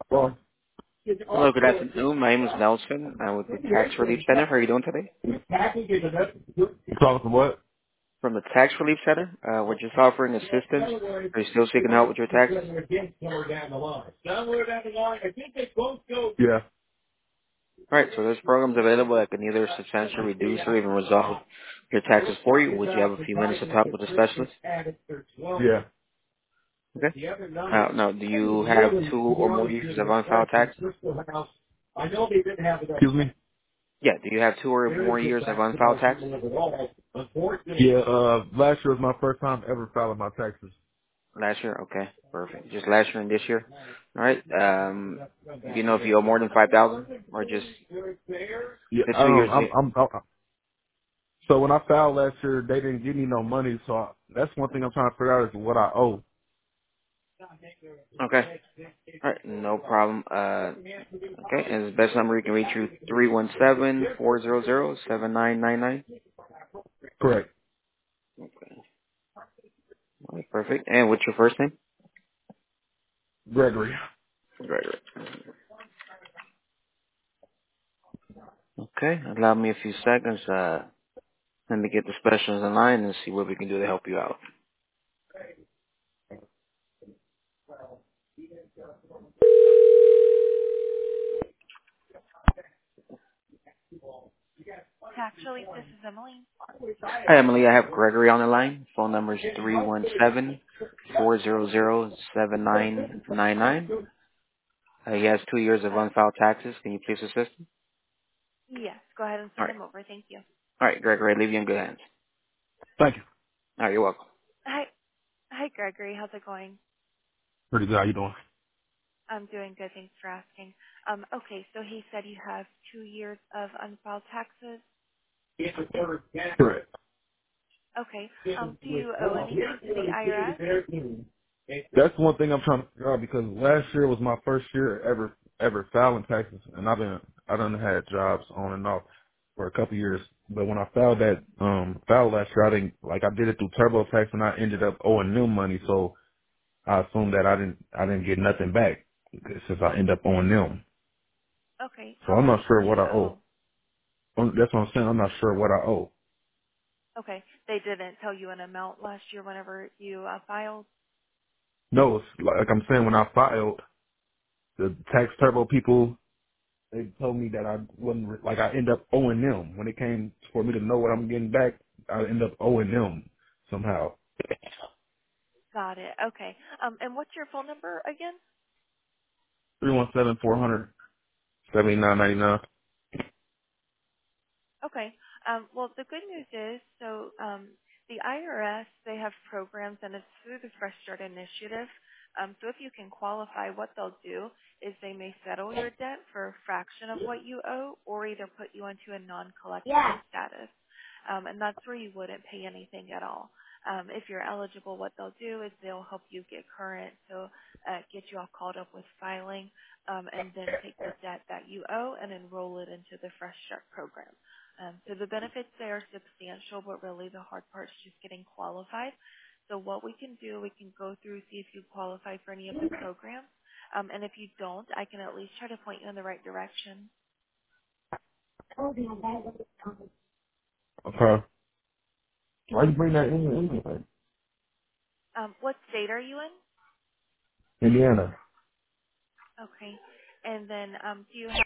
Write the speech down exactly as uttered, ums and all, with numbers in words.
Well, Hello, good afternoon. My name is Nelson. I'm with the Tax Relief Center. How are you doing today? you calling from what? From the Tax Relief Center, uh, we're just offering assistance. Are you still seeking help with your taxes? Yeah. All right, so there's programs available that can either substantially reduce or even resolve your taxes for you. Would you have a few minutes to talk with a specialist? Yeah. Okay. Uh, now, do you have two or more years of unfiled tax? Excuse me? Yeah, do you have two or more years of unfiled taxes? Yeah, uh, last year was my first time ever filing my taxes. Last year? Okay, perfect. Just last year and this year? All right. Um, do you know if you owe more than five thousand or just Yeah, the two um, years? I'm, I'm, I'm, so when I filed last year, they didn't give me no money, so I, that's one thing I'm trying to figure out is what I owe. Okay. All right, no problem. Uh, okay, and the best number you can reach you three one seven four zero zero seven nine nine nine. Correct. Okay. All right, perfect. And what's your first name? Gregory. Right, right. Okay, allow me a few seconds. Uh, let me get the specials in line and see what we can do to help you out. Tax Relief, this is Emily. Hi, Emily. I have Gregory on the line. Phone number is three one seven four zero zero seven nine nine nine. Uh, he has two years of Uh, unfiled taxes. Can you please assist him? yes, go ahead and All send right. them over. Thank you. All right, Gregory, I leave you in good hands. Thank you. All right, you're welcome. Hi, hi, Gregory. How's it going? Pretty good. How you doing? I'm doing good. Thanks for asking. Um, okay, so he said you have two years of unfiled taxes. Correct. Okay. Um, do you owe anything to the I R S? That's one thing I'm trying to figure out because last year was my first year ever ever filing taxes, and I've been I done had jobs on and off for a couple years. But when I filed that um filed last year, I didn't like I did it through TurboTax, and I ended up owing them money. So I assumed that I didn't I didn't get nothing back since I end up owing them. Okay. So How I'm much not sure do what you I owe? owe. Um, That's what I'm saying. I'm not sure what I owe. Okay. They didn't tell you an amount last year whenever you uh, filed? No, it's like I'm saying when I filed, the tax turbo people they told me that I wasn't re- like I end up owing them. When it came for me to know what I'm getting back, I end up owing them somehow. Got it. Okay. Um, and what's your phone number again? Three one seven four hundred seventy nine ninety nine. Okay. Um, well, the good news is, so um, the I R S, they have programs, and it's through the Fresh Start Initiative. Um, so if you can qualify, what they'll do is they may settle your debt for a fraction of what you owe, or either put you into a non-collectible status. Um, and that's where you wouldn't pay anything at all. Um, if you're eligible, what they'll do is they'll help you get current, so uh, get you all caught up with filing, um, and then take the debt that you owe and enroll it into the Fresh Start program. Um, so the benefits there are substantial, but really the hard part is just getting qualified. So what we can do, we can go through, see if you qualify for any of the programs. Um, and if you don't, I can at least try to point you in the right direction. Okay. Why you bring that in anyway? Um, what state are you in? Indiana. Okay. And then um, do you